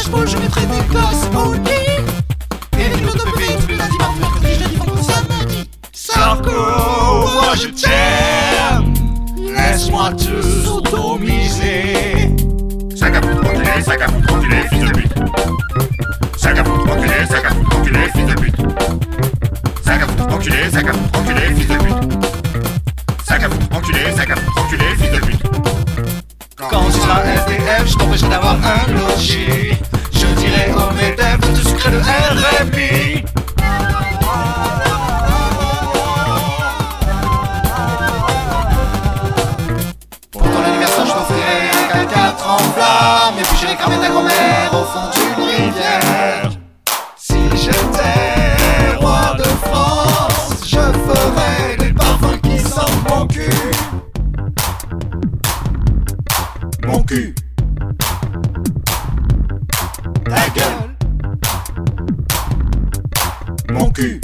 chevaux, je mettrai des gosses au lit. Et les clodos de bébé tous les lundis, mardi, mercredi, jeudi, vendredi, samedi. Sarko, moi je t'aime. Laisse-moi te sodomiser. Sac à foutre, enculé, fils de pute. Sac à foutre, enculé, fils de pute. Sac à foutre, enculé, fils de pute. Sac à foutre, enculé, fils de pute. Quand tu seras SDF, je t'empêcherai d'avoir un logis. Je dirai au MEDEF de te sucrer le RMI. Pour ton anniversaire, je t'offrirai un 4 en flamme. Et puis j'irai cramer ta grand-mère au fond d'une rivière. Si j'étais roi de France, je ferais des parfums qui sentent mon cul. Mon cul. Ta gueule. Mon cul.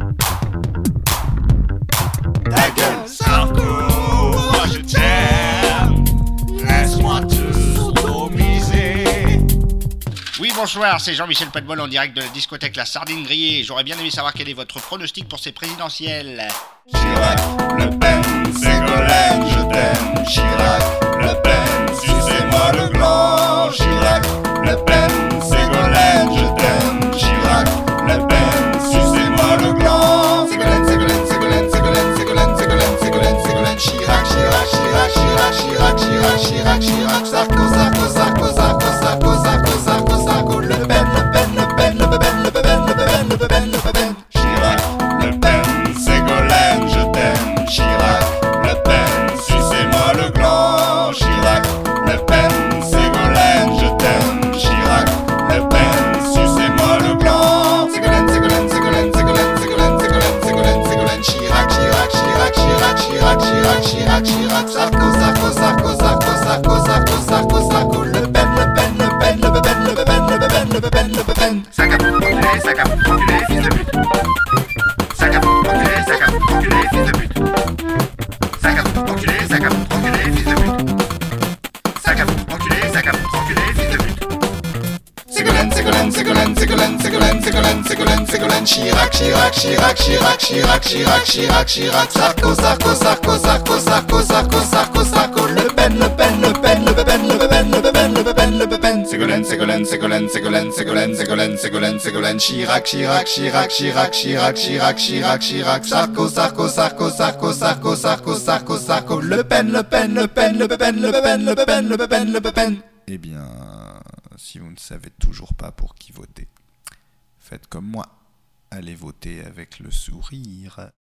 Ta gueule. Sarko, moi je t'aime. Laisse-moi te sodomiser. Oui, bonsoir, c'est Jean-Michel Patbol en direct de la discothèque La Sardine Grillée. J'aurais bien aimé savoir quel est votre pronostic pour ces présidentielles. Chirac, Le Pen, Ségolène, je t'aime. Chirac, Le Pen, sucez-moi le gland. Chirac, Le Pen, Ségolène, je t'aime. Chirac, Le Pen, sucez-moi le gland. Ségolène, Ségolène, Ségolène, Ségolène, Ségolène, Ségolène, Ségolène, Ségolène. Chirac, Chirac, Chirac, Chirac, Chirac, Chirac, Chirac, Chirac. Sarko, Sarko, Sarko, Sarko, Sarko, Sarko, Sarko, Sarko. Le Pen, Le Pen, Le Pen, Le Pen, Le Pen, Le Pen, Le Pen, Le Pen. Chirac, Le Pen, Ségolène, je t'aime. Chirac, Le Pen, sucez-moi le gland. Chirac, Le Pen, Ségolène, je t'aime. Chirac, Le Pen, sucez-moi le gland. Ségolène, Ségolène, Ségolène, Ségolène, Ségolène, Ségolène, Ségolène, Ségolène. Chirac, Chirac, Chirac, Chirac, Chirac, Chirac, Chirac, Chirac. Sarko, Sarko, Sarko, Sarko, Sarko, Sarko, Sarko, Sarko. Le Pen, Le Pen, Le Pen, Le Pen, Le Pen, Le Pen, Le Pen, Le Pen. Sac à foutre, enculé, fils de pute. Sac à foutre, enculé, fils de pute. Sac à foutre, enculé, fils de pute. Sac à foutre, enculé, fils de pute. Ségolène, Ségolène, Ségolène, Ségolène, Ségolène, Ségolène, Ségolène, Ségolène. Chirac, Chirac, Chirac, Chirac, Chirac, Chirac, Chirac, Chirac. Sarko, Sarko, Sarko, Sarko, Sarko, Sarko, Sarko, Sarko. Le Pen, Le Pen, Le Pen, Le Pen, Le Pen, Le Pen, Le Pen, Le Pen. Ségolène, Ségolène, Ségolène, Ségolène, Ségolène, Ségolène, Ségolène, Ségolène. Chirac, Chirac, Chirac, Chirac, Chirac, Chirac, Chirac, Chirac. Sarko, Sarko, Sarko, Sarko, Sarko, Sarko, Sarko, Sarko. Le Pen, Le Pen, Le Pen, Le Pen, Le Pen, Le Pen, Le Pen, Le Pen. Eh bien, si vous ne savez toujours pas pour qui voter, faites comme moi. Allez voter avec le sourire.